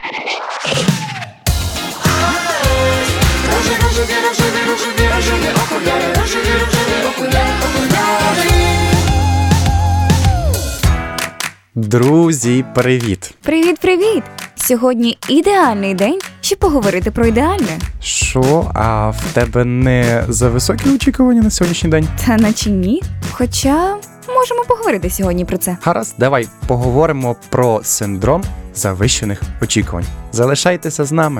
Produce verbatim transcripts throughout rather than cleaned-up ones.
Друзі, привіт! Привіт-привіт! Сьогодні ідеальний день, щоб поговорити про ідеальне. Що? А в тебе не за високі очікування на сьогоднішній день? Та наче ні. Хоча можемо поговорити сьогодні про це. Гаразд, давай поговоримо про синдром завищених очікувань. Залишайтеся з нами.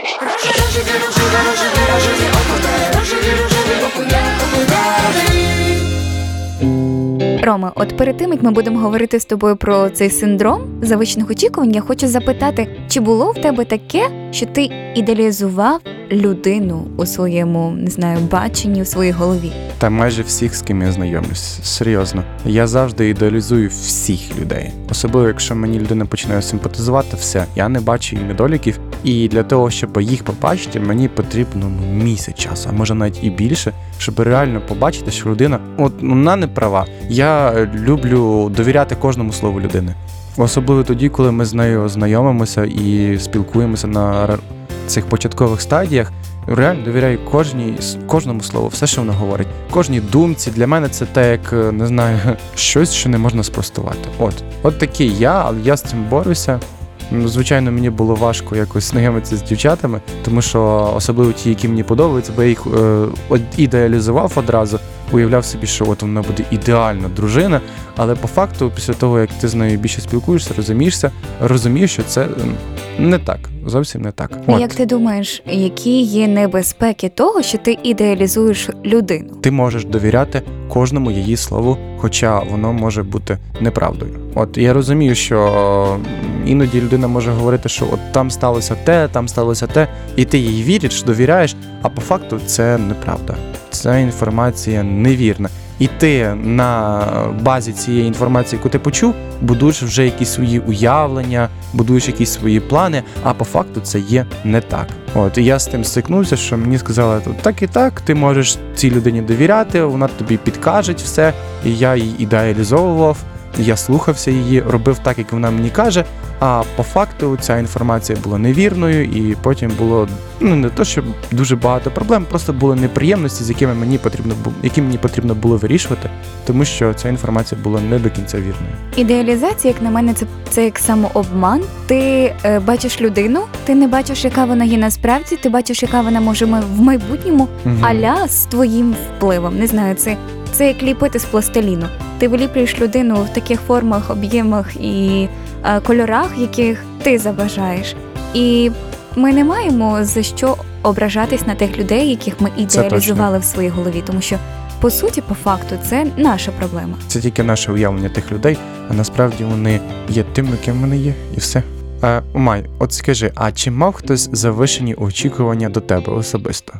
Рома, от перед тим, як ми будемо говорити з тобою про цей синдром завищених очікувань, я хочу запитати, чи було в тебе таке, що ти ідеалізував людину у своєму, не знаю, баченні, у своїй голові? Та майже всіх, з ким я знайомлюсь. Серйозно. Я завжди ідеалізую всіх людей. Особливо, якщо мені людина починає симпатизувати, все, я не бачу її недоліків. І для того, щоб їх побачити, мені потрібно ну, місяць часу, а може навіть і більше, щоб реально побачити, що людина, от вона не права. Я люблю довіряти кожному слову людини. Особливо тоді, коли ми з нею знайомимося і спілкуємося на цих початкових стадіях. Реально довіряю кожній, кожному слову, все, що вона говорить. Кожній думці. Для мене це те, як, не знаю, щось, що не можна спростувати. От. От такий я, але я з цим борюся. Звичайно, мені було важко якось знайомитися з дівчатами, тому що особливо ті, які мені подобаються, бо я їх е, ідеалізував одразу, уявляв собі, що от вона буде ідеальна дружина, але по факту, після того, як ти з нею більше спілкуєшся, розумієшся, розумієш, що це не так, зовсім не так. От. Як ти думаєш, які є небезпеки того, що ти ідеалізуєш людину? Ти можеш довіряти кожному її слову, хоча воно може бути неправдою. От я розумію, що іноді людина може говорити, що от там сталося те, там сталося те, і ти їй віриш, довіряєш, а по факту це неправда. Ця інформація невірна. І ти на базі цієї інформації, яку ти почув, будуєш вже якісь свої уявлення, будуєш якісь свої плани, а по факту це є не так. От, і я з тим стикнувся, що мені сказали, так і так, ти можеш цій людині довіряти, вона тобі підкаже все, і я її ідеалізовував, я слухався її, робив так, як вона мені каже, а по факту ця інформація була невірною, і потім було, ну не то, що дуже багато проблем, просто були неприємності, з якими мені потрібно було, які мені потрібно було вирішувати, тому що ця інформація була не до кінця вірною. Ідеалізація, як на мене, це, це як самообман. Ти е, бачиш людину, ти не бачиш, яка вона є насправді, ти бачиш, яка вона може в майбутньому, угу. аля з твоїм впливом. Не знаю, це, це як ліпити з пластиліну. Ти виліплюєш людину в таких формах, об'ємах і е, кольорах, яких ти забажаєш. І ми не маємо за що ображатись на тих людей, яких ми ідеалізували в своїй голові, тому що, по суті, по факту, це наша проблема. Це тільки наше уявлення тих людей, а насправді вони є тим, яким вони є, і все. А, Май, от скажи, а чи мав хтось завищені очікування до тебе особисто?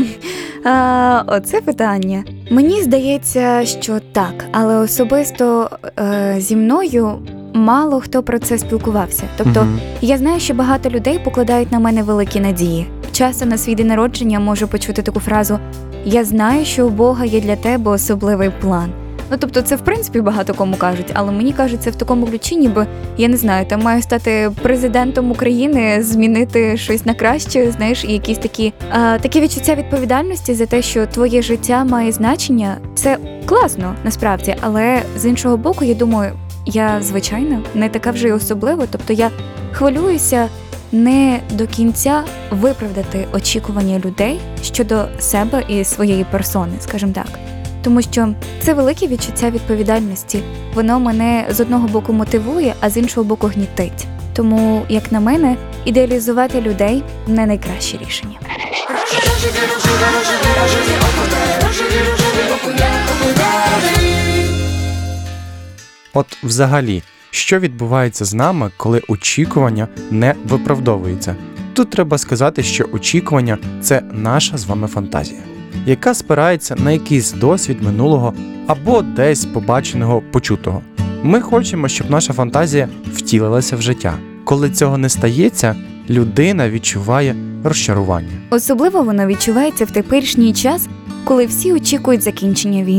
а, Оце питання. Мені здається, що так, але особисто е, зі мною мало хто про це спілкувався. Тобто, угу. я знаю, що багато людей покладають на мене великі надії. Часто на свій день народження можу почути таку фразу «Я знаю, що у Бога є для тебе особливий план». Ну, тобто, це, в принципі, багато кому кажуть, але мені кажуть, це в такому ключі, ніби, я не знаю, там маю стати президентом України, змінити щось на краще, знаєш, і якісь такі, а, такі відчуття відповідальності за те, що твоє життя має значення. Це класно, насправді, але з іншого боку, я думаю, я, звичайно, не така вже й особлива, тобто я хвилююся не до кінця виправдати очікування людей щодо себе і своєї персони, скажімо так. Тому що це велике відчуття відповідальності. Воно мене з одного боку мотивує, а з іншого боку гнітить. Тому, як на мене, ідеалізувати людей – не найкраще рішення. От взагалі, що відбувається з нами, коли очікування не виправдовується? Тут треба сказати, що очікування – це наша з вами фантазія, яка спирається на якийсь досвід минулого або десь побаченого, почутого. Ми хочемо, щоб наша фантазія втілилася в життя. Коли цього не стається, людина відчуває розчарування. Особливо воно відчувається в теперішній час, коли всі очікують закінчення війни.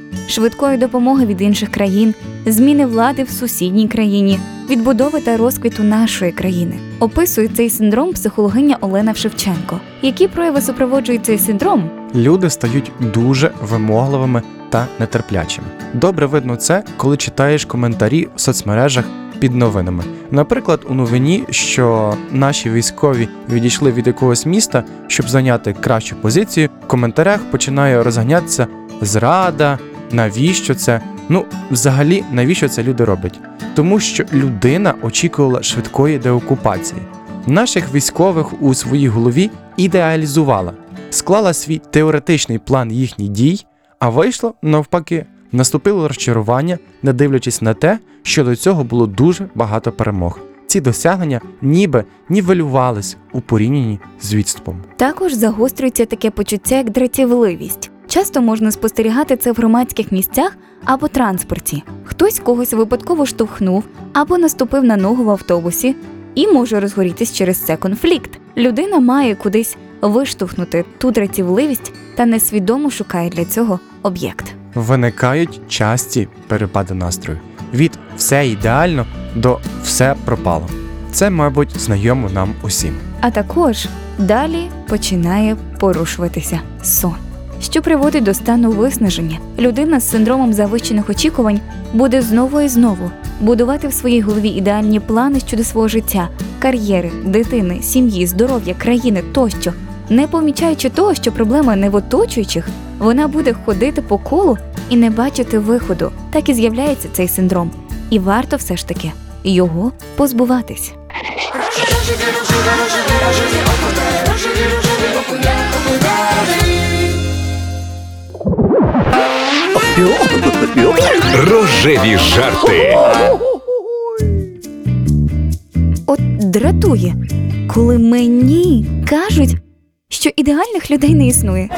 швидкої допомоги від інших країн, зміни влади в сусідній країні, відбудови та розквіту нашої країни. Описує цей синдром психологиня Олена Шевченко. Які прояви супроводжують цей синдром? Люди стають дуже вимогливими та нетерплячими. Добре видно це, коли читаєш коментарі в соцмережах під новинами. Наприклад, у новині, що наші військові відійшли від якогось міста, щоб зайняти кращу позицію, в коментарях починає розганятися зрада, навіщо це? Ну, взагалі, навіщо це люди роблять? Тому що людина очікувала швидкої деокупації. Наших військових у своїй голові ідеалізувала, склала свій теоретичний план їхніх дій, а вийшло навпаки. Наступило розчарування, не дивлячись на те, що до цього було дуже багато перемог. Ці досягнення ніби нівелювались у порівнянні з відступом. Також загострюється таке почуття, як дратівливість. Часто можна спостерігати це в громадських місцях або транспорті. Хтось когось випадково штовхнув або наступив на ногу в автобусі, і може розгорітись через це конфлікт. Людина має кудись виштовхнути ту дратівливість та несвідомо шукає для цього об'єкт. Виникають часті перепади настрою. Від «все ідеально» до «все пропало». Це, мабуть, знайомо нам усім. А також далі починає порушуватися сон, що приводить до стану виснаження. Людина з синдромом завищених очікувань буде знову і знову будувати в своїй голові ідеальні плани щодо свого життя, кар'єри, дитини, сім'ї, здоров'я, країни тощо. Не помічаючи того, що проблема не в оточуючих, вона буде ходити по колу і не бачити виходу. Так і з'являється цей синдром. І варто все ж таки його позбуватись. Рожеві жарти. От дратує, коли мені кажуть, що ідеальних людей не існує.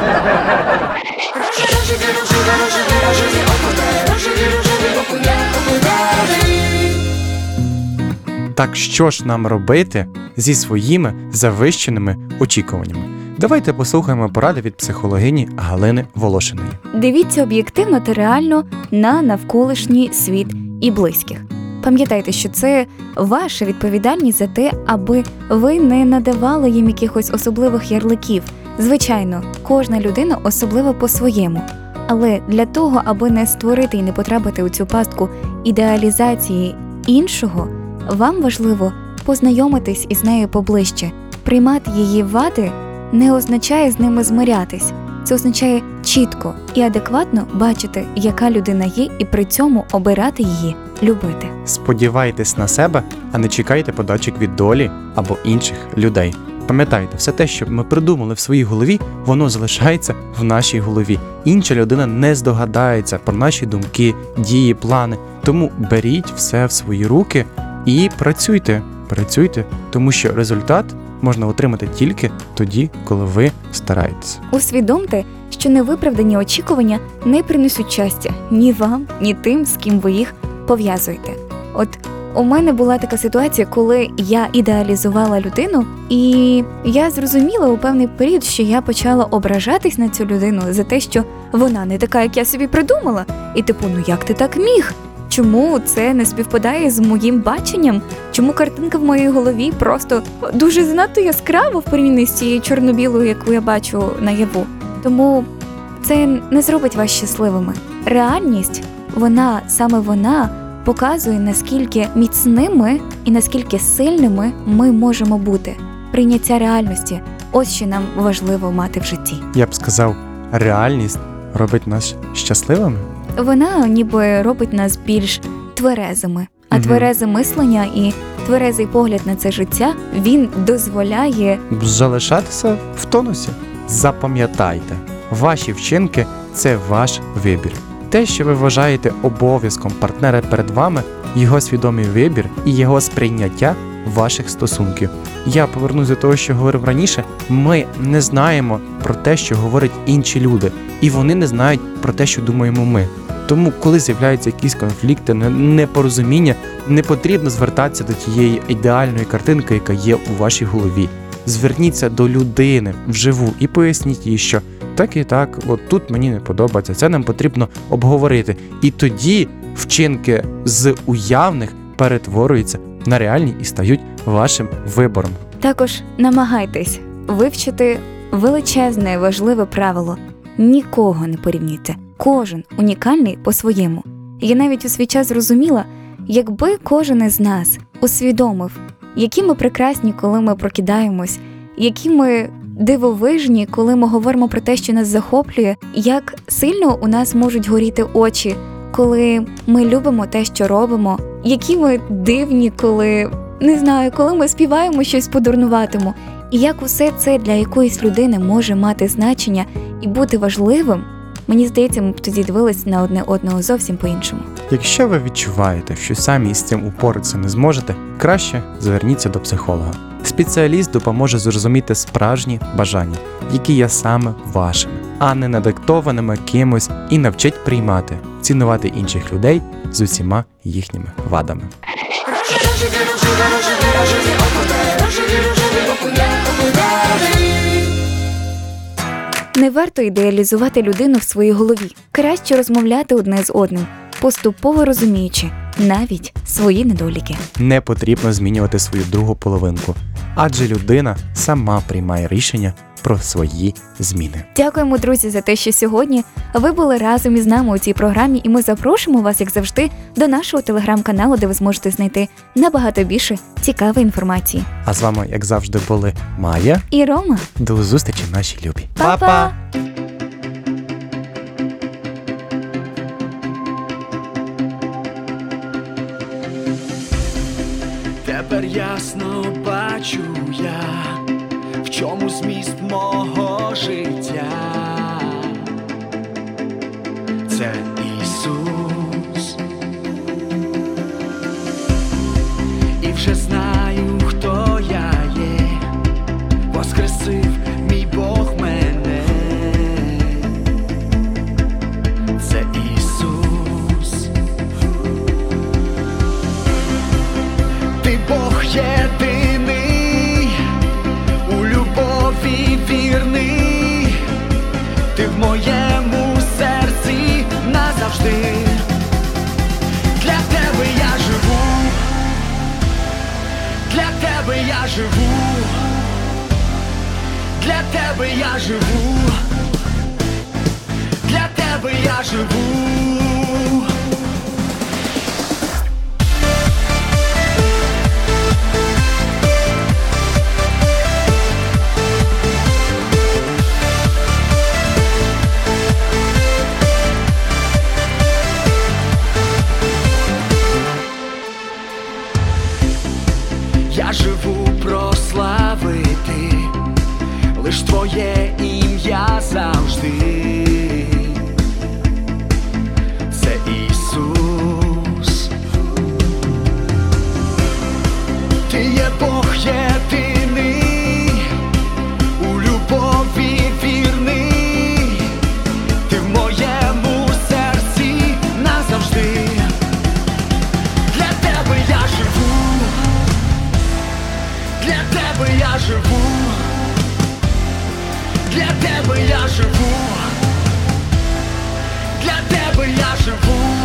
Так що ж нам робити зі своїми завищеними очікуваннями? Давайте послухаємо поради від психологині Галини Волошиної. Дивіться об'єктивно та реально на навколишній світ і близьких. Пам'ятайте, що це ваша відповідальність за те, аби ви не надавали їм якихось особливих ярликів. Звичайно, кожна людина особлива по-своєму. Але для того, аби не створити і не потрапити у цю пастку ідеалізації іншого, вам важливо познайомитись із нею поближче. Приймати її вади не означає з ними змирятись. Це означає чітко і адекватно бачити, яка людина є, і при цьому обирати її, любити. Сподівайтесь на себе, а не чекайте подачок від долі або інших людей. Пам'ятайте, все те, що ми придумали в своїй голові, воно залишається в нашій голові. Інша людина не здогадається про наші думки, дії, плани. Тому беріть все в свої руки і працюйте, працюйте, тому що результат можна отримати тільки тоді, коли ви стараєтеся. Усвідомте, що невиправдані очікування не принесуть щастя ні вам, ні тим, з ким ви їх пов'язуєте. От у мене була така ситуація, коли я ідеалізувала людину, і я зрозуміла у певний період, що я почала ображатись на цю людину за те, що вона не така, як я собі придумала. І типу, ну як ти так міг? Чому це не співпадає з моїм баченням? Чому картинка в моїй голові просто дуже занадто яскрава в порівнянні з цією чорно-білою, яку я бачу наяву? Тому це не зробить вас щасливими. Реальність, вона, саме вона, показує, наскільки міцними і наскільки сильними ми можемо бути. Прийняття реальності – ось що нам важливо мати в житті. Я б сказав, реальність робить нас щасливими? Вона ніби робить нас більш тверезими. А Мгм. тверезе мислення і тверезий погляд на це життя, він дозволяє Залишатися в тонусі. Запам'ятайте, ваші вчинки – це ваш вибір. Те, що ви вважаєте обов'язком партнера перед вами, його свідомий вибір і його сприйняття ваших стосунків. Я повернусь до того, що говорив раніше. Ми не знаємо про те, що говорять інші люди, і вони не знають про те, що думаємо ми. Тому, коли з'являються якісь конфлікти, непорозуміння, не потрібно звертатися до тієї ідеальної картинки, яка є у вашій голові. Зверніться до людини вживу і поясніть їй, що так і так, от тут мені не подобається, це нам потрібно обговорити. І тоді вчинки з уявних перетворюються на реальні і стають вашим вибором. Також намагайтесь вивчити величезне важливе правило: нікого не порівнюйте. Кожен унікальний по-своєму. Я навіть у свій час зрозуміла, якби кожен із нас усвідомив, які ми прекрасні, коли ми прокидаємось, які ми дивовижні, коли ми говоримо про те, що нас захоплює, як сильно у нас можуть горіти очі, коли ми любимо те, що робимо, які ми дивні, коли, не знаю, коли ми співаємо щось по-дурнуватому, і як усе це для якоїсь людини може мати значення і бути важливим. Мені здається, ми б тоді дивились на одне одного зовсім по-іншому. Якщо ви відчуваєте, що самі з цим упоратися не зможете, краще зверніться до психолога. Спеціаліст допоможе зрозуміти справжні бажання, які є саме вашими, а не надиктованими кимось, і навчить приймати, цінувати інших людей з усіма їхніми вадами. Не варто ідеалізувати людину в своїй голові. Краще розмовляти одне з одним, поступово розуміючи навіть свої недоліки. Не потрібно змінювати свою другу половинку, адже людина сама приймає рішення про свої зміни. Дякуємо, друзі, за те, що сьогодні ви були разом із нами у цій програмі, і ми запрошуємо вас, як завжди, до нашого телеграм-каналу, де ви зможете знайти набагато більше цікавої інформації. А з вами, як завжди, були Майя. І Рома. До зустрічі, наші любі. Па-па! Тепер ясно бачу я, в чому зміст мого життя. Це Ісус. І вже знаю, хто я є, воскресив мій Бог мене. Це Ісус. Ти Бог єдиний, у любові вірний, ти в моєму серці назавжди. Для тебе я живу, для тебе я живу, для тебе я живу, для тебе я живу. Я живу прославити лиш твоє ім'я завжди. Це Ісус. Ти є Бог єдиний, у любові вірний, ти в моєму серці назавжди. Для тебе я живу, для тебе я живу, для тебе я живу, для тебе я живу.